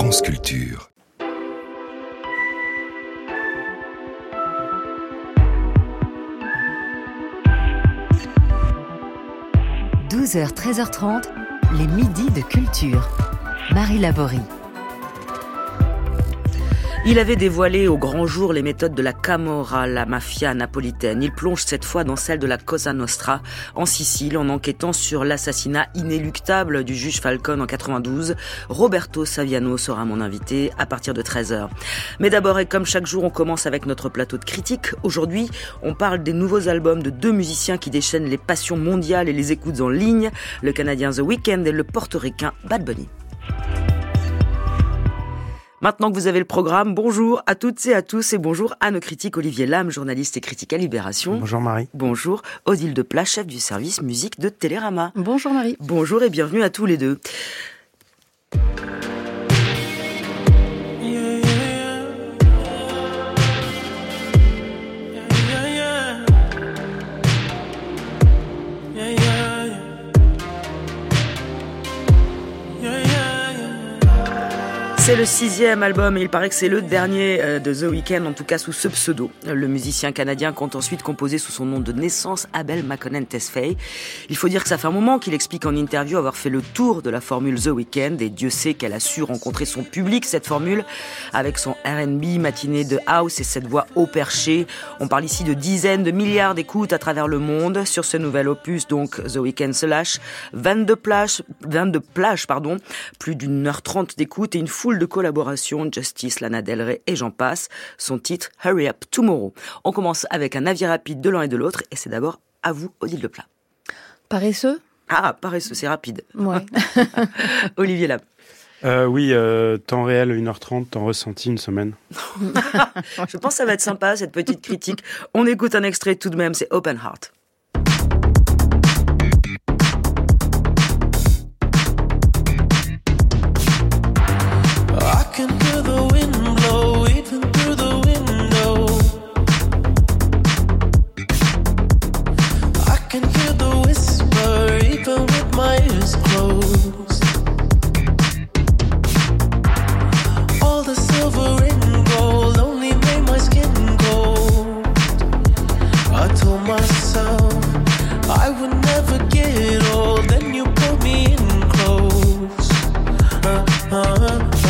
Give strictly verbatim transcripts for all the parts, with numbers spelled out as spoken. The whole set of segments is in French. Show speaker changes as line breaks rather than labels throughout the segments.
France Culture.
douze heures treize heures trente, les midis de culture. Marie Laborie.
Il avait dévoilé au grand jour les méthodes de la Camorra, la mafia napolitaine. Il plonge cette fois dans celle de la Cosa Nostra, en Sicile, en enquêtant sur l'assassinat inéluctable du juge Falcone en quatre-vingt-douze. Roberto Saviano sera mon invité à partir de treize heures. Mais d'abord, et comme chaque jour, on commence avec notre plateau de critiques. Aujourd'hui, on parle des nouveaux albums de deux musiciens qui déchaînent les passions mondiales et les écoutes en ligne, le Canadien The Weeknd et le Portoricain Bad Bunny. Maintenant que vous avez le programme, bonjour à toutes et à tous et bonjour à nos critiques. Olivier Lam, journaliste et critique à Libération.
Bonjour Marie.
Bonjour Odile Deplat, chef du service musique de Télérama.
Bonjour Marie.
Bonjour et bienvenue à tous les deux. C'est le sixième album et il paraît que c'est le dernier de The Weeknd, en tout cas sous ce pseudo. Le musicien canadien compte ensuite composer sous son nom de naissance Abel Makonnen Tesfaye. Il faut dire que ça fait un moment qu'il explique en interview avoir fait le tour de la formule The Weeknd et Dieu sait qu'elle a su rencontrer son public, cette formule, avec son R and B matiné de house et cette voix haut perchée. On parle ici de dizaines de milliards d'écoutes à travers le monde. Sur ce nouvel opus, donc, The Weeknd se lâche. vingt-deux plages, vingt-deux plages, pardon, plus d'une heure trente d'écoute et une foule de collaborations, Justice, Lana Del Rey et j'en passe. Son titre, Hurry Up Tomorrow. On commence avec un avis rapide de l'un et de l'autre et c'est d'abord à vous, Odile Deplat.
Paresseux ?
Ah, paresseux, c'est rapide.
Ouais.
Olivier Lam.
Euh, oui, euh, temps réel une heure trente, temps ressenti une semaine.
Je pense que ça va être sympa, cette petite critique. On écoute un extrait tout de même, c'est Open Heart.
I can hear the wind blow even through the window. I can hear the whisper even with my ears closed. All the silver and gold only made my skin cold. I told myself I would never get old. Then you pulled me in close. Uh, uh, uh.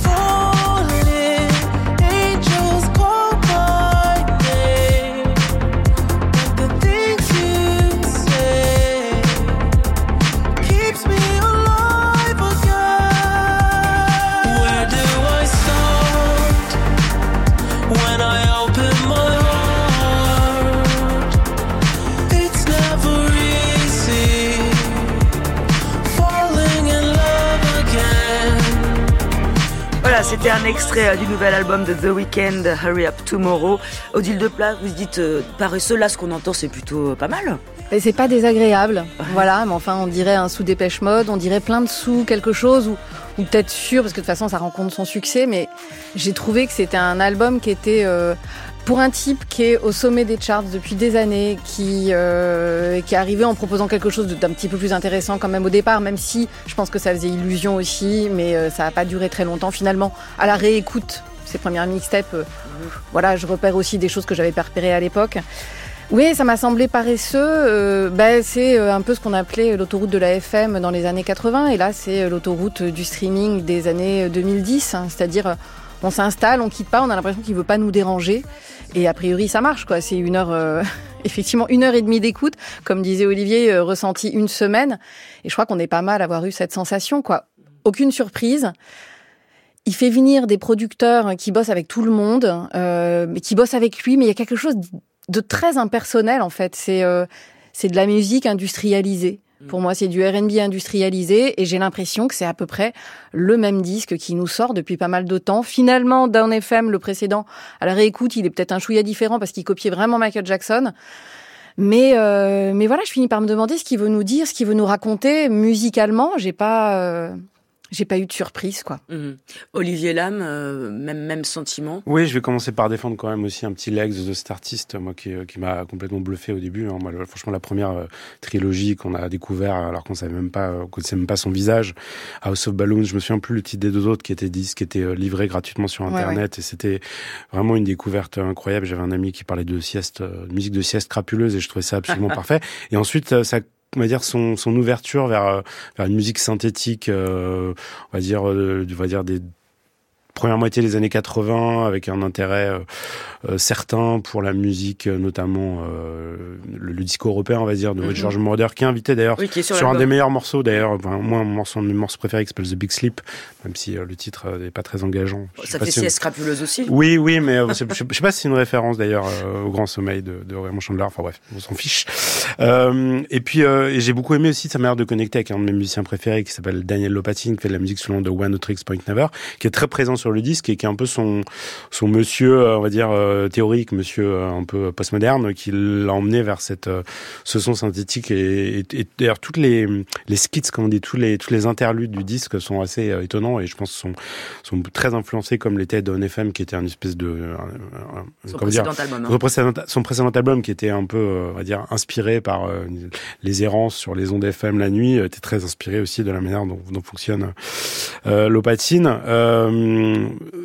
C'était un extrait du nouvel album de The Weeknd, Hurry Up Tomorrow. Odile Deplat, vous dites euh, paresseux, là ce qu'on entend c'est plutôt pas mal.
Et c'est pas désagréable, ouais. Voilà, mais enfin on dirait un sous Dépêche Mode, on dirait plein de sous quelque chose, ou, ou peut-être sûr, parce que de toute façon ça rencontre son succès, mais j'ai trouvé que c'était un album qui était... Euh, pour un type qui est au sommet des charts depuis des années, qui, euh, qui est arrivé en proposant quelque chose d'un petit peu plus intéressant quand même au départ, même si je pense que ça faisait illusion aussi, mais euh, ça n'a pas duré très longtemps finalement. À la réécoute, ses premières mixtapes, euh, voilà, je repère aussi des choses que j'avais pas repérées à l'époque. Oui, ça m'a semblé paresseux. Euh, bah, c'est un peu ce qu'on appelait l'autoroute de la F M dans les années quatre-vingts, et là c'est l'autoroute du streaming des années deux mille dix, hein, c'est-à-dire... On s'installe, on quitte pas, on a l'impression qu'il veut pas nous déranger. Et a priori, ça marche, quoi. C'est une heure, euh, effectivement, une heure et demie d'écoute. Comme disait Olivier, euh, ressenti une semaine. Et je crois qu'on est pas mal à avoir eu cette sensation, quoi. Aucune surprise. Il fait venir des producteurs qui bossent avec tout le monde, euh, mais qui bossent avec lui. Mais il y a quelque chose de très impersonnel, en fait. C'est, euh, c'est de la musique industrialisée. Pour moi, c'est du R and B industrialisé et j'ai l'impression que c'est à peu près le même disque qui nous sort depuis pas mal de temps. Finalement, Down F M, le précédent, à la réécoute, il est peut-être un chouïa différent parce qu'il copiait vraiment Michael Jackson. Mais euh, mais voilà, je finis par me demander ce qu'il veut nous dire, ce qu'il veut nous raconter musicalement. J'ai pas euh, j'ai pas eu de surprise, quoi.
Mmh. Olivier Lam, euh, même, même sentiment.
Oui, je vais commencer par défendre quand même aussi un petit Legs de cet artiste, moi, qui, qui m'a complètement bluffé au début. Hein. Moi, le, franchement, la première euh, trilogie qu'on a découvert, alors qu'on savait même pas, euh, qu'on connaissait même pas son visage, House of Balloons, je me souviens plus le titre des deux autres qui étaient disques, qui étaient euh, livrés gratuitement sur Internet, ouais, ouais. Et c'était vraiment une découverte incroyable. J'avais un ami qui parlait de sieste, euh, de musique de sieste crapuleuse, et je trouvais ça absolument parfait. Et ensuite, euh, ça on va dire son son ouverture vers vers une musique synthétique, euh, on va dire euh, on va dire des première moitié des années quatre-vingts, avec un intérêt euh, euh, certain pour la musique, notamment euh, le, le disco européen, on va dire, de mm-hmm. George Moroder, qui est invité d'ailleurs oui, est sur, sur un des meilleurs morceaux, d'ailleurs, enfin, moi, mon morceau, mon morceau préféré qui s'appelle The Big Sleep, même si euh, le titre n'est euh, pas très engageant.
Ça fait sieste si scrapuleuse aussi.
Oui, oui, mais euh, je sais pas si c'est une référence d'ailleurs euh, au Grand Sommeil de, de Raymond Chandler, enfin bref, on s'en fiche. Euh, et puis, euh, et j'ai beaucoup aimé aussi sa manière de connecter avec un de mes musiciens préférés qui s'appelle Daniel Lopatin, qui fait de la musique sous le nom de One Tricks Point Never, qui est très présent sur le disque et qui est un peu son son monsieur, on va dire euh, théorique, monsieur euh, un peu postmoderne, qui l'a emmené vers cette euh, ce son synthétique et, et, et d'ailleurs toutes les les skits, comme on dit, tous les tous les interludes du disque sont assez euh, étonnants et je pense sont sont très influencés comme l'était Don F M qui était un espèce de euh,
son précédent dire, album, hein.
son précédent son précédent album qui était un peu euh, on va dire inspiré par euh, les errances sur les ondes F M la nuit, était très inspiré aussi de la manière dont, dont fonctionne euh, Lopatin. Euh,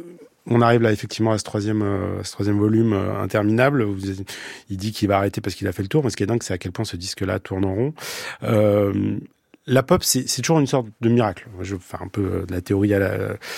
On arrive là effectivement à ce troisième, euh, ce troisième volume euh, interminable. Où il dit qu'il va arrêter parce qu'il a fait le tour. Mais ce qui est dingue, c'est à quel point ce disque-là tourne en rond. Euh, la pop, c'est, c'est toujours une sorte de miracle. Je vais faire un peu de la théorie à la,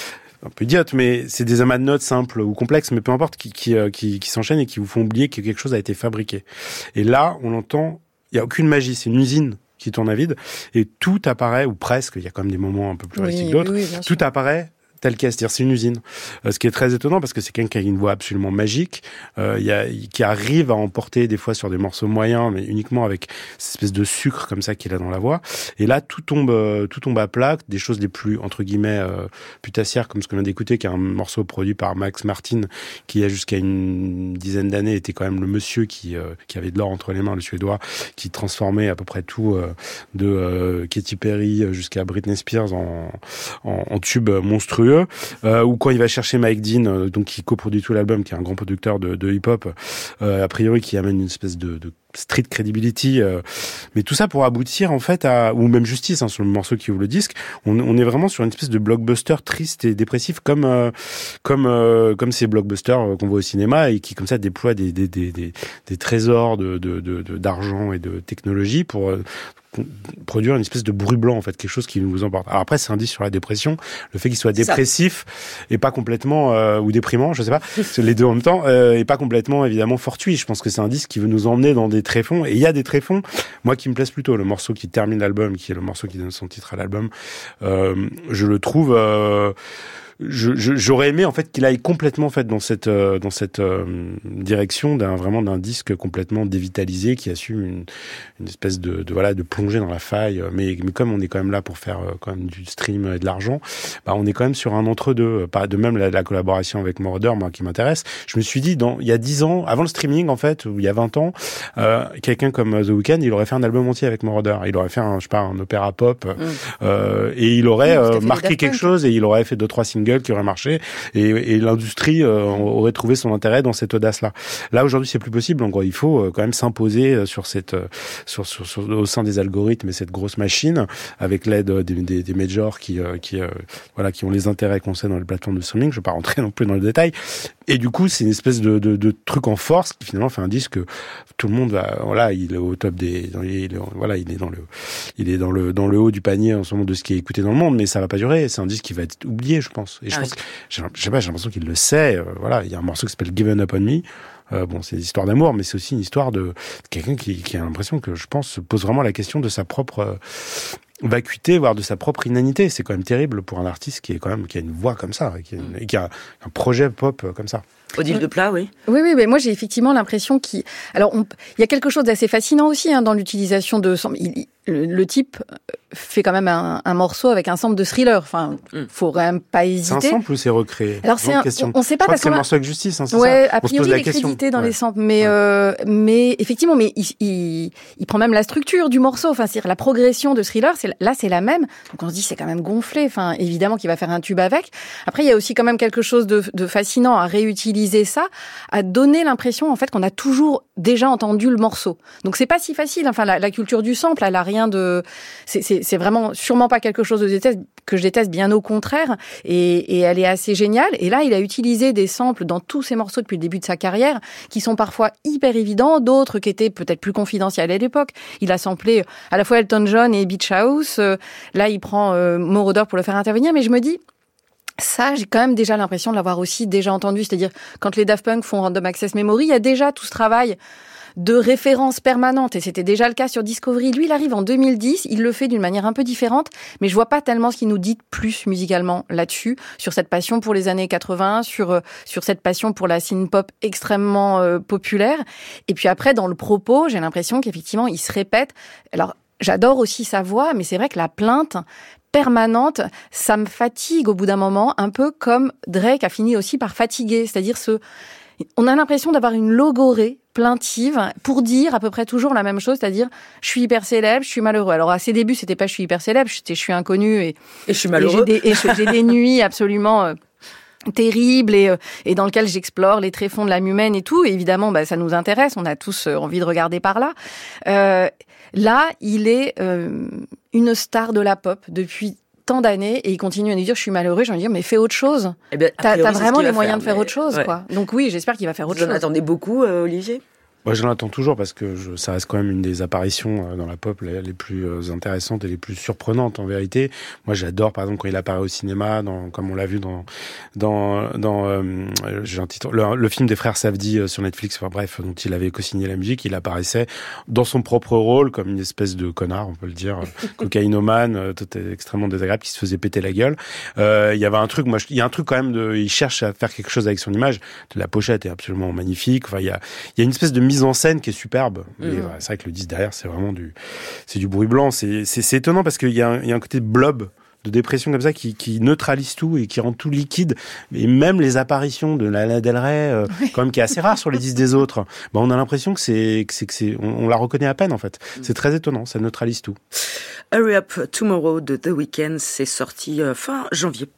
un peu idiote, mais c'est des amas de notes simples ou complexes, mais peu importe, qui, qui, qui, qui s'enchaînent et qui vous font oublier que quelque chose a été fabriqué. Et là, on entend, il n'y a aucune magie, c'est une usine qui tourne à vide et tout apparaît, ou presque, il y a quand même des moments un peu plus réalistiques oui, d'autres, oui, oui, tout apparaît tel quel, c'est-à-dire c'est une usine. Euh, ce qui est très étonnant parce que c'est quelqu'un qui a une voix absolument magique, euh, y a, qui arrive à emporter des fois sur des morceaux moyens, mais uniquement avec cette espèce de sucre comme ça qu'il a dans la voix. Et là, tout tombe, euh, tout tombe à plat, des choses les plus entre guillemets euh, putassières comme ce qu'on vient d'écouter, qui est un morceau produit par Max Martin, qui a jusqu'à une dizaine d'années était quand même le monsieur qui euh, qui avait de l'or entre les mains, le Suédois, qui transformait à peu près tout euh, de euh, Katy Perry jusqu'à Britney Spears en en, en tube monstrueux. Euh, ou quand il va chercher Mike Dean, euh, donc qui coproduit tout l'album, qui est un grand producteur de, de hip-hop, euh, a priori qui amène une espèce de, de street credibility, euh, mais tout ça pour aboutir en fait à, ou même justice hein, sur le morceau qui ouvre le disque, on, on est vraiment sur une espèce de blockbuster triste et dépressif comme euh, comme euh, comme ces blockbusters qu'on voit au cinéma et qui comme ça déploient des des des des, des trésors de, de de de d'argent et de technologie pour euh, produire une espèce de bruit blanc en fait, quelque chose qui nous emporte. Alors après c'est un disque sur la dépression, le fait qu'il soit dépressif et pas complètement euh, ou déprimant, je sais pas, les deux en même temps, euh, et pas complètement évidemment fortuit. Je pense que c'est un disque qui veut nous emmener dans des tréfonds et il y a des tréfonds, moi qui me plaisent plutôt. Le morceau qui termine l'album, qui est le morceau qui donne son titre à l'album, euh, je le trouve euh, Je, je, j'aurais aimé en fait qu'il aille complètement en fait dans cette euh, dans cette euh, direction d'un vraiment d'un disque complètement dévitalisé qui assume une, une espèce de, de voilà de plonger dans la faille. Mais, mais comme on est quand même là pour faire euh, quand même du stream et de l'argent, bah on est quand même sur un entre-deux. Pas de même la, la collaboration avec Moroder, moi qui m'intéresse. Je me suis dit dans il y a dix ans, avant le streaming en fait, ou il y a vingt ans, euh, quelqu'un comme The Weeknd, il aurait fait un album entier avec Moroder. Il aurait fait un je sais pas un opéra pop mm. euh, et il aurait oui, euh, marqué quelque chose et il aurait fait deux trois singles qui aurait marché et, et l'industrie euh, aurait trouvé son intérêt dans cette audace-là. Là aujourd'hui c'est plus possible, donc il faut euh, quand même s'imposer sur cette euh, sur, sur, sur au sein des algorithmes et cette grosse machine avec l'aide des, des, des majors qui euh, qui euh, voilà qui ont les intérêts qu'on sait dans les plateformes de streaming. Je vais pas rentrer non plus dans le détail. Et du coup c'est une espèce de, de, de truc en force qui finalement fait un disque que tout le monde va voilà il est au top des dans les, voilà il est dans le il est dans le dans le haut du panier en ce moment de ce qui est écouté dans le monde, mais ça va pas durer. C'est un disque qui va être oublié, je pense. Et je ah pense oui. que, j'ai, je sais pas, j'ai l'impression qu'il le sait. Euh, voilà, il y a un morceau qui s'appelle Given Up on Me. Euh, bon, c'est une histoire d'amour, mais c'est aussi une histoire de quelqu'un qui, qui a l'impression que, je pense, se pose vraiment la question de sa propre euh, vacuité, voire de sa propre inanité. C'est quand même terrible pour un artiste qui est quand même qui a une voix comme ça, qui a, une, qui a un projet pop comme ça.
Odile de Plat, oui.
Oui, oui, mais moi j'ai effectivement l'impression qu'il. Alors, on... il y a quelque chose d'assez fascinant aussi hein, dans l'utilisation de. Il... le, le type fait quand même un, un morceau avec un sample de Thriller. Enfin, mm. faut quand même pas hésiter.
C'est un sample ou c'est recréé?
Alors c'est un, on, on sait pas
Je
parce
crois que c'est
a...
le morceau avec Justice, hein, c'est
ouais,
ça?
a priori il est crédité dans ouais. les samples, mais ouais. euh, mais effectivement, mais il, il, il prend même la structure du morceau. Enfin, c'est-à-dire la progression de Thriller. C'est, là, c'est la même. Donc on se dit c'est quand même gonflé. Enfin, évidemment qu'il va faire un tube avec. Après, il y a aussi quand même quelque chose de, de fascinant à réutiliser ça, à donner l'impression en fait qu'on a toujours déjà entendu le morceau. Donc c'est pas si facile. Enfin, la, la culture du sample, elle a rien de. C'est, c'est, c'est vraiment sûrement pas quelque chose de déteste, que je déteste, bien au contraire. Et, et elle est assez géniale. Et là, il a utilisé des samples dans tous ses morceaux depuis le début de sa carrière, qui sont parfois hyper évidents, d'autres qui étaient peut-être plus confidentiels à l'époque. Il a samplé à la fois Elton John et Beach House. Là, il prend euh, Moroder pour le faire intervenir. Mais je me dis, ça, j'ai quand même déjà l'impression de l'avoir aussi déjà entendu. C'est-à-dire, quand les Daft Punk font Random Access Memory, il y a déjà tout ce travail de référence permanente, et c'était déjà le cas sur Discovery. Lui, il arrive en deux mille dix, il le fait d'une manière un peu différente, mais je vois pas tellement ce qu'il nous dit de plus musicalement là-dessus, sur cette passion pour les années quatre-vingts, sur euh, sur cette passion pour la synth-pop extrêmement euh, populaire. Et puis après, dans le propos, j'ai l'impression qu'effectivement, il se répète. Alors, j'adore aussi sa voix, mais c'est vrai que la plainte permanente, ça me fatigue au bout d'un moment, un peu comme Drake a fini aussi par fatiguer, c'est-à-dire ce... On a l'impression d'avoir une logorée plaintive pour dire à peu près toujours la même chose, c'est-à-dire je suis hyper célèbre, je suis malheureux. Alors à ses débuts, c'était pas je suis hyper célèbre, c'était je suis inconnu et,
et je suis malheureux.
Et j'ai des, et j'ai des nuits absolument euh, terribles et, euh, et dans lesquelles j'explore les tréfonds de l'âme humaine et tout. Et évidemment, bah, ça nous intéresse, on a tous euh, envie de regarder par là. Euh, là, il est euh, une star de la pop depuis tant d'années et il continue à nous dire je suis malheureux. J'ai envie de dire mais fais autre chose. Eh bien, t'as, priori, t'as vraiment les moyens faire, de faire mais... autre chose, ouais. quoi. Donc oui, j'espère qu'il va faire autre
Vous
chose.
Vous en attendez beaucoup, euh, Olivier?
Moi, j'en attends toujours parce que je, ça reste quand même une des apparitions dans la pop les, les plus intéressantes et les plus surprenantes en vérité. Moi, j'adore par exemple quand il apparaît au cinéma, dans, comme on l'a vu dans dans dans euh, j'ai un titre, le, le film des frères Safdie sur Netflix. Enfin bref, dont il avait co-signé la musique. Il apparaissait dans son propre rôle comme une espèce de connard, on peut le dire, cocaïnomane, tout extrêmement désagréable, qui se faisait péter la gueule. Euh, il y avait un truc, moi, il y a un truc quand même de, il cherche à faire quelque chose avec son image. La pochette est absolument magnifique. Enfin, il y a il y a une espèce de mise en scène qui est superbe. Mmh. Et, ouais, c'est vrai que le disque derrière, c'est vraiment du, c'est du bruit blanc. C'est, c'est, c'est étonnant parce qu'il y a un, il y a un côté blob de dépression comme ça qui, qui neutralise tout et qui rend tout liquide. Et même les apparitions de Lana Del Rey, euh, oui. quand même qui est assez rare sur les disques des autres, bah, on a l'impression que c'est, que c'est, que c'est, on, on la reconnaît à peine en fait. Mmh. C'est très étonnant, ça neutralise tout.
Hurry Up Tomorrow de The Weeknd, c'est sorti euh, fin janvier.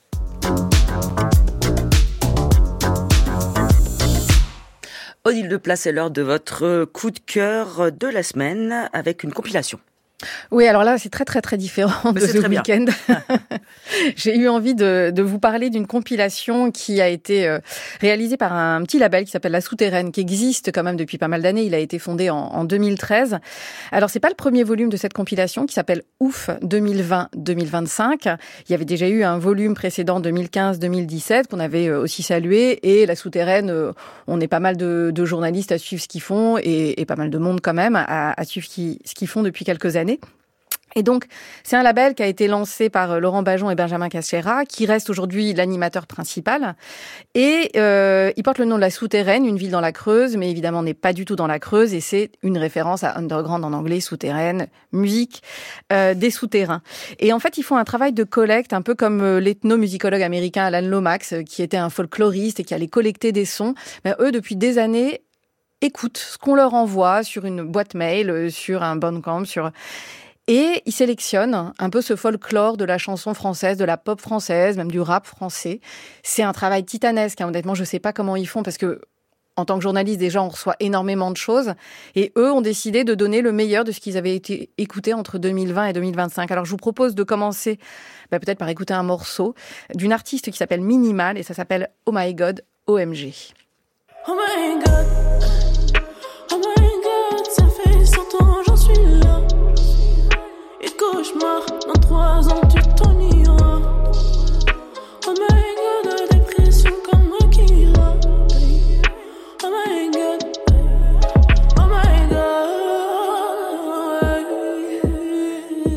Odile de Place, c'est l'heure de votre coup de cœur de la semaine avec une compilation.
Oui, alors là, c'est très, très, très différent Mais de The Weeknd. J'ai eu envie de, de vous parler d'une compilation qui a été euh, réalisée par un petit label qui s'appelle La Souterraine, qui existe quand même depuis pas mal d'années. Il a été fondé en, en deux mille treize. Alors, c'est pas le premier volume de cette compilation qui s'appelle Ouf deux mille vingt deux mille vingt-cinq. Il y avait déjà eu un volume précédent deux mille quinze deux mille dix-sept qu'on avait aussi salué. Et La Souterraine, euh, on est pas mal de, de journalistes à suivre ce qu'ils font et, et pas mal de monde quand même à, à suivre ce qu'ils, ce qu'ils font depuis quelques années. Et donc, c'est un label qui a été lancé par Laurent Bajon et Benjamin Caschera, qui reste aujourd'hui l'animateur principal. Et euh, il porte le nom de La Souterraine, une ville dans la Creuse, mais évidemment, on n'est pas du tout dans la Creuse, et c'est une référence à underground en anglais, souterraine, musique euh, des souterrains. Et en fait, ils font un travail de collecte, un peu comme euh, l'ethnomusicologue américain Alan Lomax, qui était un folkloriste et qui allait collecter des sons. Mais eux, depuis des années, écoutent ce qu'on leur envoie sur une boîte mail, sur un Bandcamp, sur... Et ils sélectionnent un peu ce folklore de la chanson française, de la pop française, même du rap français. C'est un travail titanesque, hein. Honnêtement, je ne sais pas comment ils font, parce que en tant que journaliste, déjà, on reçoit énormément de choses. Et eux ont décidé de donner le meilleur de ce qu'ils avaient été écoutés entre deux mille vingt et deux mille vingt-cinq. Alors, je vous propose de commencer bah, peut-être par écouter un morceau d'une artiste qui s'appelle Minimal, et ça s'appelle Oh My God, O M G.
Oh my God, oh my God, ça fait cent ans, j'en suis là. Cauchemar, dans trois ans tu t'en iras. Oh my God, dépression comme Akira. Oh my God, oh my God.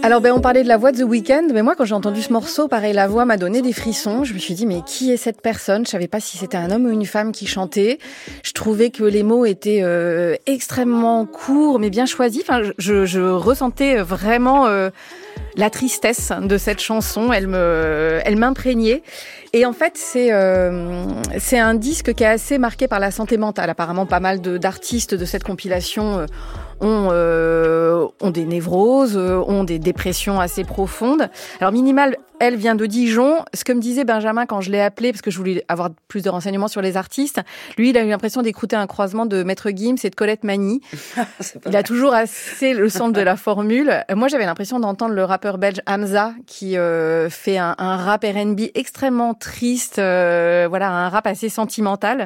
Alors ben on parlait de la voix de The Weeknd, mais moi quand j'ai entendu ce morceau, pareil, la voix m'a donné des frissons. Je me suis dit mais qui est cette personne ? Je savais pas si c'était un homme ou une femme qui chantait. Je trouvais que les mots étaient euh, extrêmement courts mais bien choisis. Enfin, je, je ressentais vraiment euh, la tristesse de cette chanson. Elle me, elle m'imprégnait. Et en fait, c'est euh, c'est un disque qui est assez marqué par la santé mentale. Apparemment, pas mal de, d'artistes de cette compilation euh, ont euh, ont des névroses, euh, ont des dépressions assez profondes. Alors Minimal, elle vient de Dijon. Ce que me disait Benjamin quand je l'ai appelé, parce que je voulais avoir plus de renseignements sur les artistes, lui, il a eu l'impression d'écouter un croisement de Maître Gims et de Colette Mani. Il a toujours assez le sens de la formule. Moi, j'avais l'impression d'entendre le rappeur belge Hamza qui euh, fait un, un rap R and B extrêmement triste, euh, voilà, un rap assez sentimental.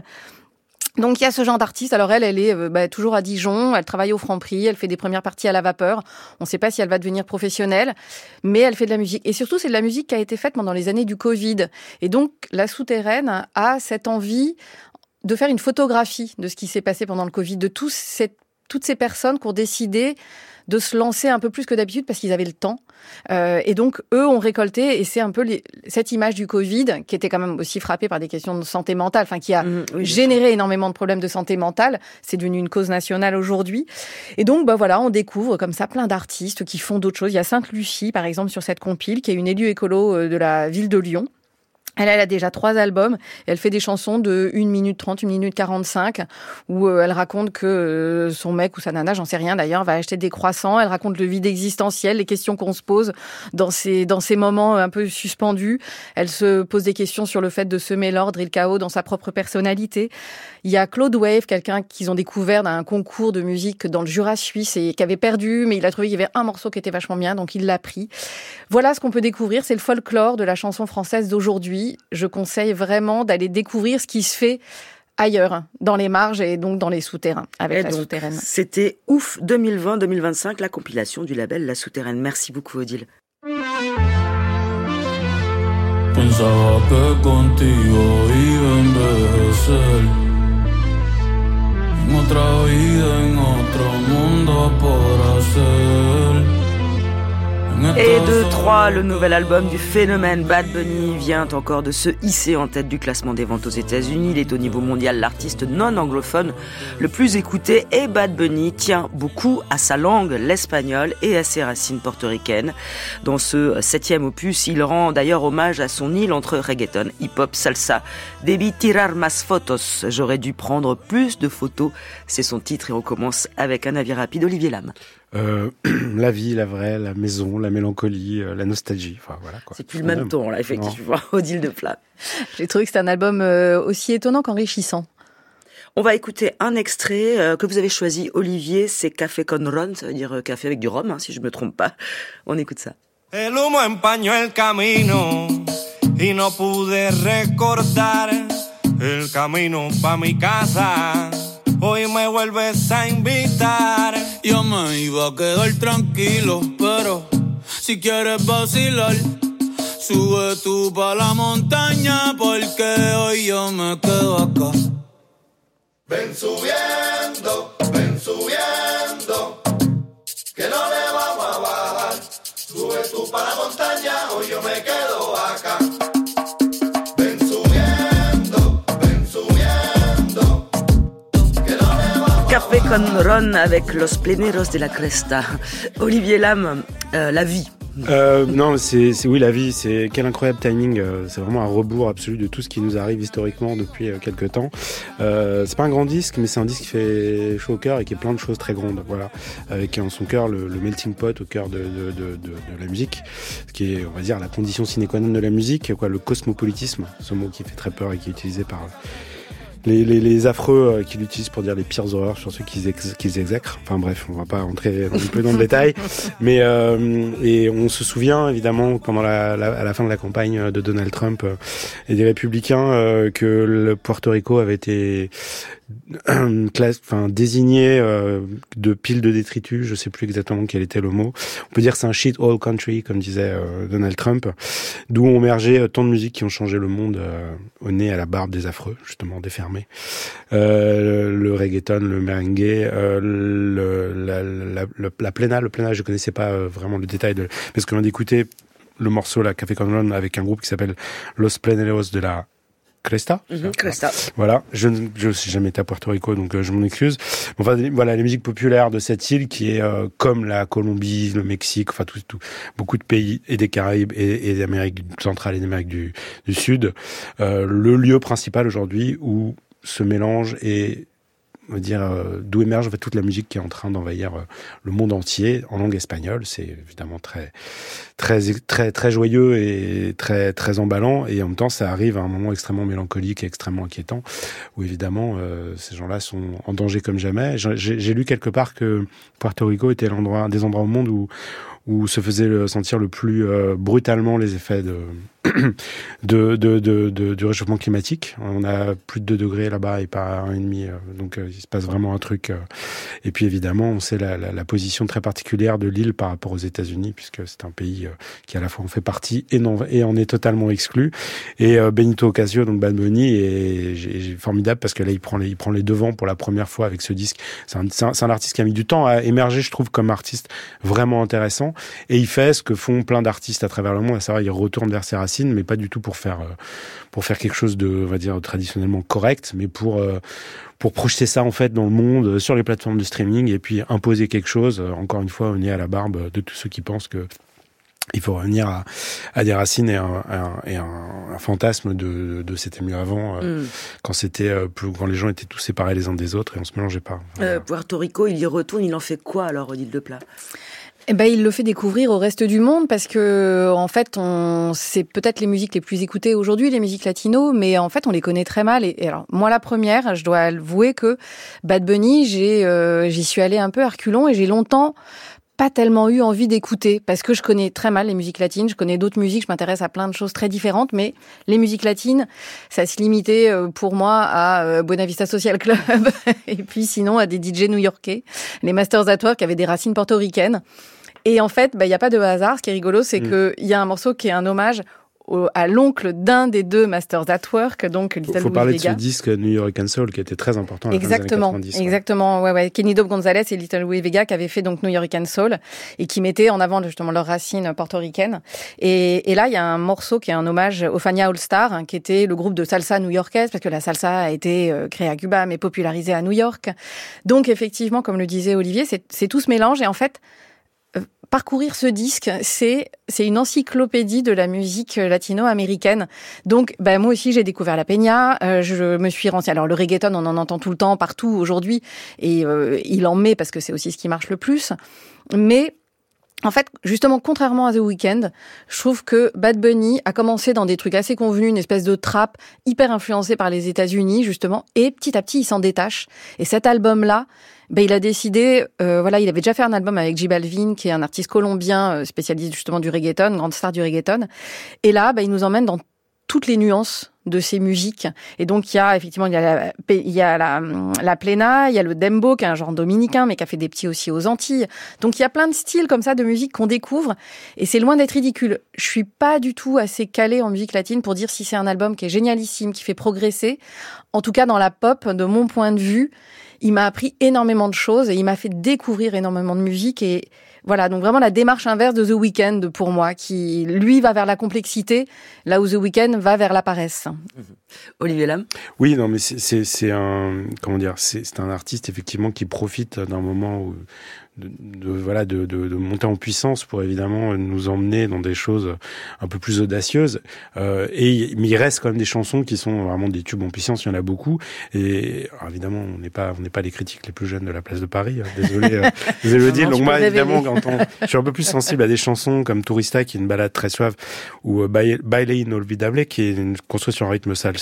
Donc il y a ce genre d'artiste. Alors elle, elle est euh, bah, toujours à Dijon, elle travaille au Franprix, elle fait des premières parties à la vapeur. On ne sait pas si elle va devenir professionnelle, mais elle fait de la musique. Et surtout, c'est de la musique qui a été faite pendant les années du Covid. Et donc La Souterraine a cette envie de faire une photographie de ce qui s'est passé pendant le Covid, de tous cette, toutes ces personnes qui ont décidé de se lancer un peu plus que d'habitude parce qu'ils avaient le temps. Euh, et donc, eux ont récolté, et c'est un peu les, cette image du Covid, qui était quand même aussi frappée par des questions de santé mentale, enfin, qui a mmh, oui, généré énormément de problèmes de santé mentale. C'est devenu une cause nationale aujourd'hui. Et donc, bah voilà, on découvre comme ça plein d'artistes qui font d'autres choses. Il y a Sainte-Lucie, par exemple, sur cette compile, qui est une élue écolo de la ville de Lyon. Elle, elle a déjà trois albums et elle fait des chansons de une minute trente, une minute quarante-cinq où euh, elle raconte que euh, son mec ou sa nana, j'en sais rien d'ailleurs, va acheter des croissants. Elle raconte le vide existentiel, les questions qu'on se pose dans ces, dans ces moments un peu suspendus. Elle se pose des questions sur le fait de semer l'ordre et le chaos dans sa propre personnalité. Il y a Claude Wave, quelqu'un qu'ils ont découvert dans un concours de musique dans le Jura suisse et qui avait perdu, mais il a trouvé qu'il y avait un morceau qui était vachement bien, donc il l'a pris. Voilà ce qu'on peut découvrir, c'est le folklore de la chanson française d'aujourd'hui. Je conseille vraiment d'aller découvrir ce qui se fait ailleurs, dans les marges et donc dans les souterrains, avec et La donc, Souterraine.
C'était Ouf deux mille vingt deux mille vingt-cinq, la compilation du label La Souterraine. Merci beaucoup, Odile.
Pensaba que contigo iba a envejecer en otra vida, en otro mundo por hacer.
Et de trois, le nouvel album du phénomène Bad Bunny vient encore de se hisser en tête du classement des ventes aux États-Unis. Il est au niveau mondial l'artiste non anglophone le plus écouté et Bad Bunny tient beaucoup à sa langue, l'espagnol, et à ses racines portoricaines. Dans ce septième opus, il rend d'ailleurs hommage à son île entre reggaeton, hip-hop, salsa. Debí tirar más fotos. J'aurais dû prendre plus de photos. C'est son titre et on commence avec un avis rapide. Olivier Lam.
Euh, la vie, la vraie, la maison, la mélancolie, euh, la nostalgie. Enfin, voilà, quoi.
C'est plus le même ton, là, effectivement, Odile de Plat.
J'ai trouvé que c'était un album euh, aussi étonnant qu'enrichissant.
On va écouter un extrait euh, que vous avez choisi, Olivier. C'est Café con Ron, ça veut dire euh, café avec du rhum, hein, si je me trompe pas. On écoute ça.
El humo empañó el camino y no pude recordar el camino pa mi casa. Hoy me vuelves a invitar.
Yo me iba a quedar tranquilo, pero si quieres vacilar, sube tú pa' la montaña, porque hoy yo me quedo acá.
Ven subiendo, ven subiendo, que no le vamos a bajar. Sube tú pa' la montaña, hoy yo me quedo acá.
Café con Ron avec Los Pleneros de la Cresta. Olivier Lam, euh, la vie.
Euh, non, c'est, c'est oui la vie. C'est quel incroyable timing. Euh, c'est vraiment un rebours absolu de tout ce qui nous arrive historiquement depuis euh, quelques temps. Euh, c'est pas un grand disque, mais c'est un disque qui fait chaud au cœur et qui est plein de choses très grandes. Voilà, avec en son cœur le, le melting pot au cœur de, de, de, de, de la musique, ce qui est, on va dire, la condition sine qua non de la musique. Quoi, le cosmopolitisme, ce mot qui fait très peur et qui est utilisé par Les, les, les affreux euh, qui l'utilisent pour dire les pires horreurs sur ceux qu'ils ex- qu'ils exècrent. Enfin bref, on va pas rentrer un peu dans le détail. Mais euh, et on se souvient évidemment pendant la, la, à la fin de la campagne de Donald Trump euh, et des Républicains euh, que le Porto Rico avait été classe, enfin désigné euh, de pile de détritus, je sais plus exactement quel était le mot. On peut dire que c'est un shit hole country, comme disait euh, Donald Trump, d'où ont émergé euh, tant de musiques qui ont changé le monde euh, au nez, à la barbe des affreux, justement défermés. Euh, le, le reggaeton, le merengue, euh, le, la, la, la, la plena, le plena, je connaissais pas euh, vraiment le détail de, parce que l'on d'écouter le morceau là, Café Con Ron, avec un groupe qui s'appelle Los Pleneros de la Cresta.
Mm-hmm, Cresta.
Voilà. Je ne je suis jamais été à Puerto Rico, donc euh, je m'en excuse. Enfin, voilà, les musiques populaires de cette île qui est euh, comme la Colombie, le Mexique, enfin tout, tout, beaucoup de pays et des Caraïbes et, et d'Amérique centrale et d'Amérique du, du Sud, euh, le lieu principal aujourd'hui où se mélange et on va dire euh, d'où émerge en fait toute la musique qui est en train d'envahir euh, le monde entier en langue espagnole. C'est évidemment très très très très joyeux et très très emballant, et en même temps ça arrive à un moment extrêmement mélancolique et extrêmement inquiétant où évidemment euh, ces gens-là sont en danger comme jamais. J'ai, j'ai lu quelque part que Puerto Rico était l'endroit, des endroits au monde où où se faisait sentir le plus euh, brutalement les effets de de, de, de, de, du réchauffement climatique. On a plus de deux degrés là-bas et pas un et demi, euh, donc euh, il se passe vraiment un truc. Euh, et puis évidemment, on sait la, la, la position très particulière de l'île par rapport aux États-Unis, puisque c'est un pays euh, qui à la fois en fait partie et, non, et en est totalement exclu. Et euh, Benito Ocasio, donc Bad Bunny, est, est, est formidable parce que là, il prend les, il prend les devants pour la première fois avec ce disque. C'est un, c'est un, c'est un artiste qui a mis du temps à émerger, je trouve, comme artiste vraiment intéressant. Et il fait ce que font plein d'artistes à travers le monde, à savoir, il retourne vers ses racines, mais pas du tout pour faire pour faire quelque chose de, on va dire, traditionnellement correct, mais pour pour projeter ça en fait dans le monde, sur les plateformes de streaming, et puis imposer quelque chose, encore une fois, au nez à la barbe de tous ceux qui pensent que il faut revenir à, à des racines et un, un, et un, un fantasme de, de c'était mieux avant, euh, mm. quand c'était euh, plus, quand les gens étaient tous séparés les uns des autres et on se mélangeait pas. Voilà.
Euh, Puerto Rico, il y retourne, il en fait quoi alors, Odile Deplat?
Eh ben, il le fait découvrir au reste du monde parce que, en fait, on, c'est peut-être les musiques les plus écoutées aujourd'hui, les musiques latino, mais en fait, on les connaît très mal. Et, et alors, moi, la première, je dois avouer que Bad Bunny, j'ai, euh, j'y suis allée un peu à reculons et j'ai longtemps pas tellement eu envie d'écouter parce que je connais très mal les musiques latines, je connais d'autres musiques, je m'intéresse à plein de choses très différentes, mais les musiques latines, ça se limitait pour moi à Buena Vista Social Club et puis sinon à des D J new-yorkais, les Masters at Work qui avaient des racines portoricaines. Et en fait, bah, il n'y a pas de hasard. Ce qui est rigolo, c'est mmh. qu'il y a un morceau qui est un hommage au, à l'oncle d'un des deux Masters at Work, donc Little Louis Vega. Il faut
parler de ce disque New York Soul qui était très important à la fin des années quatre-vingt-dix.
Exactement, ouais, ouais. Kenny Dope Gonzalez et Little Louis Vega qui avaient fait donc New York Soul et qui mettaient en avant justement leurs racines portoricaines. Et, et là, il y a un morceau qui est un hommage au Fania All Star, hein, qui était le groupe de salsa new-yorkaise, parce que la salsa a été euh, créée à Cuba, mais popularisée à New York. Donc effectivement, comme le disait Olivier, c'est, c'est tout ce mélange. Et en fait, parcourir ce disque, c'est c'est une encyclopédie de la musique latino-américaine. Donc, ben moi aussi j'ai découvert la peña. Euh, je me suis renseignée. Alors le reggaeton, on en entend tout le temps, partout aujourd'hui, et euh, il en met parce que c'est aussi ce qui marche le plus. Mais en fait, justement, contrairement à The Weeknd, je trouve que Bad Bunny a commencé dans des trucs assez convenus, une espèce de trap hyper influencé par les États-Unis, justement, et petit à petit, il s'en détache. Et cet album-là, ben, il a décidé, euh, voilà, il avait déjà fait un album avec J Balvin, qui est un artiste colombien, spécialiste justement du reggaeton, grande star du reggaeton. Et là, ben, il nous emmène dans toutes les nuances de ces musiques. Et donc, il y a, effectivement, il y a la, il y a la, la plena, il y a le dembo, qui est un genre dominicain, mais qui a fait des petits aussi aux Antilles. Donc, il y a plein de styles comme ça de musique qu'on découvre. Et c'est loin d'être ridicule. Je suis pas du tout assez calée en musique latine pour dire si c'est un album qui est génialissime, qui fait progresser. En tout cas, dans la pop, de mon point de vue, il m'a appris énormément de choses et il m'a fait découvrir énormément de musique. Et voilà, donc vraiment la démarche inverse de The Weeknd pour moi, qui lui va vers la complexité, là où The Weeknd va vers la paresse.
Mmh. Olivier Lam.
Oui, non, mais c'est c'est c'est un comment dire, c'est c'est un artiste effectivement qui profite d'un moment où de, de voilà de, de de monter en puissance pour évidemment nous emmener dans des choses un peu plus audacieuses. Euh, et mais il reste quand même des chansons qui sont vraiment des tubes en puissance. Il y en a beaucoup. Et alors, évidemment, on n'est pas on n'est pas les critiques les plus jeunes de la place de Paris. Désolé, euh, désolé de le dire. Donc moi, évidemment, quand on, je suis un peu plus sensible à des chansons comme Tourista, qui est une balade très suave, ou euh, Baile Inolvidable, qui est une construction en rythme salsa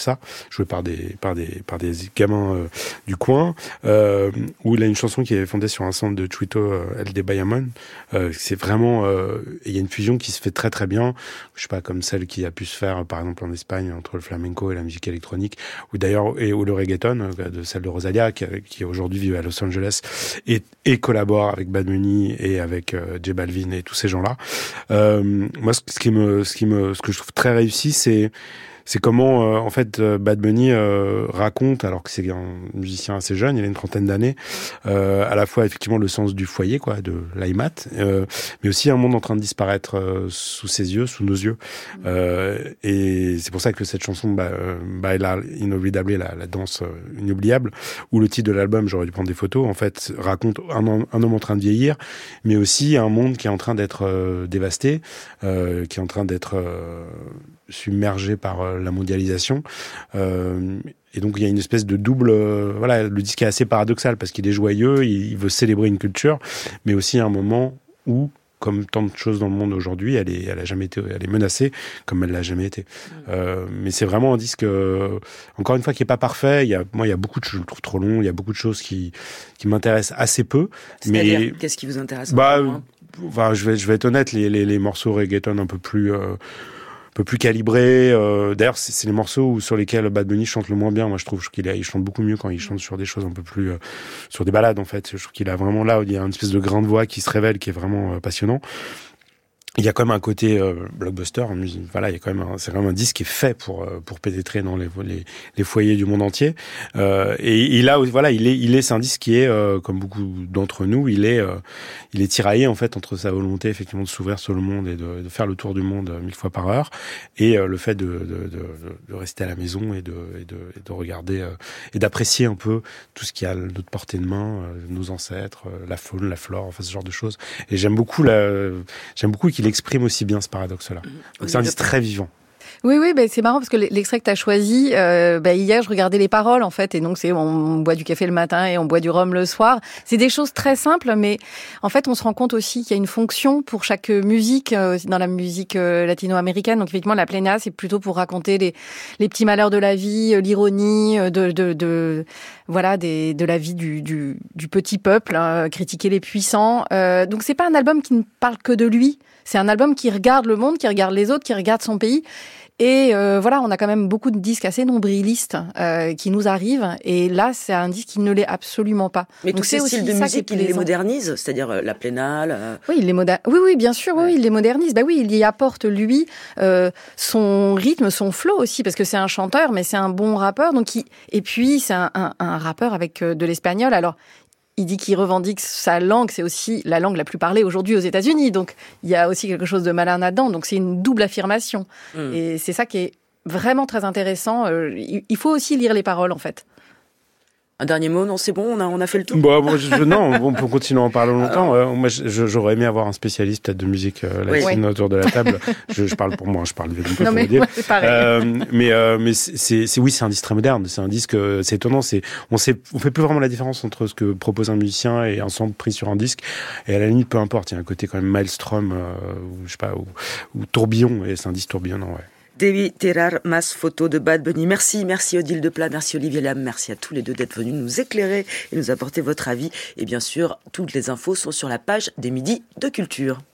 salsa, joué par des par des par des gamins euh, du coin, euh, où il a une chanson qui est fondée sur un sample de Chuito euh, El de Bayamon. Euh, c'est vraiment, il euh, y a une fusion qui se fait très très bien. Je sais pas, comme celle qui a pu se faire par exemple en Espagne entre le flamenco et la musique électronique, ou d'ailleurs et ou le reggaeton, de celle de Rosalia qui, qui aujourd'hui vit à Los Angeles et, et collabore avec Bad Bunny et avec euh, J Balvin et tous ces gens-là. Euh, moi, ce, ce qui me, ce qui me, ce que je trouve très réussi, c'est c'est comment euh, en fait euh, Bad Bunny euh, raconte, alors que c'est un musicien assez jeune, il a une trentaine d'années, euh, à la fois effectivement le sens du foyer, quoi, de l'I M A T, euh, mais aussi un monde en train de disparaître euh, sous ses yeux, sous nos yeux. Euh, et c'est pour ça que cette chanson, bah, euh, bah la Inolvidable, la, la danse euh, inoubliable, ou le titre de l'album, j'aurais dû prendre des photos, en fait, raconte un, un homme en train de vieillir, mais aussi un monde qui est en train d'être euh, dévasté, euh, qui est en train d'être euh, submergé par euh, la mondialisation. Euh, et donc, il y a une espèce de double... Euh, voilà, le disque est assez paradoxal parce qu'il est joyeux, il, il veut célébrer une culture, mais aussi à un moment où, comme tant de choses dans le monde aujourd'hui, elle est, elle a jamais été, elle est menacée comme elle l'a jamais été. Mmh. Euh, mais c'est vraiment un disque, euh, encore une fois, qui est pas parfait. Il y a, moi, il y a beaucoup de choses, je le trouve trop long. Il y a beaucoup de choses qui, qui m'intéressent assez peu.
C'est-à-dire,
mais
qu'est-ce qui vous intéresse?
Bah, enfin, je vais, je vais être honnête, les, les, les morceaux reggaeton un peu plus, euh, un peu plus calibré. Euh, d'ailleurs, c'est, c'est les morceaux où, sur lesquels Bad Bunny chante le moins bien. Moi, je trouve qu'il a, il chante beaucoup mieux quand il chante sur des choses un peu plus, euh, sur des ballades, en fait. Je trouve qu'il a vraiment là, où il y a une espèce de grain de voix qui se révèle, qui est vraiment euh, passionnant. Il y a quand même un côté euh, blockbuster, voilà, il y a quand même un, c'est quand même un disque qui est fait pour euh, pour pénétrer dans les, les les foyers du monde entier. Euh, et il a voilà, il est il est c'est un disque qui est euh, comme beaucoup d'entre nous, il est euh, il est tiraillé en fait entre sa volonté effectivement de s'ouvrir sur le monde et de, de faire le tour du monde euh, mille fois par heure, et euh, le fait de, de de de rester à la maison et de et de, et de regarder euh, et d'apprécier un peu tout ce qui a notre portée de main, euh, nos ancêtres, euh, la faune, la flore, enfin ce genre de choses. Et j'aime beaucoup la j'aime beaucoup qu'il Il exprime aussi bien ce paradoxe-là. Donc c'est un disque très vivant.
Oui, oui, bah, c'est marrant parce que l'extrait que tu as choisi, euh, bah, hier, je regardais les paroles, en fait, et donc c'est on boit du café le matin et on boit du rhum le soir. C'est des choses très simples, mais en fait, on se rend compte aussi qu'il y a une fonction pour chaque musique, euh, dans la musique euh, latino-américaine. Donc, effectivement, la plena, c'est plutôt pour raconter les, les petits malheurs de la vie, euh, l'ironie de, de, de, voilà, des, de la vie du, du, du petit peuple, hein, critiquer les puissants. Euh, donc, c'est pas un album qui ne parle que de lui. C'est un album qui regarde le monde, qui regarde les autres, qui regarde son pays. Et euh, voilà, on a quand même beaucoup de disques assez nombrilistes euh, qui nous arrivent. Et là, c'est un disque qui ne l'est absolument pas.
Mais tous ces styles de musique, il les modernise, c'est-à-dire euh, la plena, la...
Oui, il les moder... oui, oui, bien sûr, oui, ouais. Il les modernise. Bah oui, il y apporte lui euh, son rythme, son flow aussi, parce que c'est un chanteur, mais c'est un bon rappeur. Donc, il... et puis c'est un, un, un rappeur avec euh, de l'espagnol. Alors. Il dit qu'il revendique sa langue, c'est aussi la langue la plus parlée aujourd'hui aux États-Unis. Donc, il y a aussi quelque chose de malin là-dedans. Donc, c'est une double affirmation. Mmh. Et c'est ça qui est vraiment très intéressant. Il faut aussi lire les paroles, en fait.
Un dernier mot, non, c'est bon, on a, on a fait le tour.
Bon, bon, je, non, on peut continuer à en parler longtemps. Euh, moi, je, j'aurais aimé avoir un spécialiste peut-être de musique euh, latine oui. autour de la table. je, je parle pour moi, je parle de pas pour
mais,
vous dire.
Ouais, c'est pareil.
Euh, mais euh, mais c'est, c'est oui, c'est un disque très moderne. C'est un disque, c'est étonnant. C'est on sait, on fait plus vraiment la différence entre ce que propose un musicien et un sample pris sur un disque. Et à la limite, peu importe. Il y a un côté quand même Maelstrom, euh, ou je sais pas, ou, ou tourbillon. Et c'est un disque tourbillonnant, ouais.
Debí tirar más photos de Bad Bunny. Merci, merci Odile Deplat, merci Olivier Lam, merci à tous les deux d'être venus nous éclairer et nous apporter votre avis. Et bien sûr, toutes les infos sont sur la page des Midis de Culture.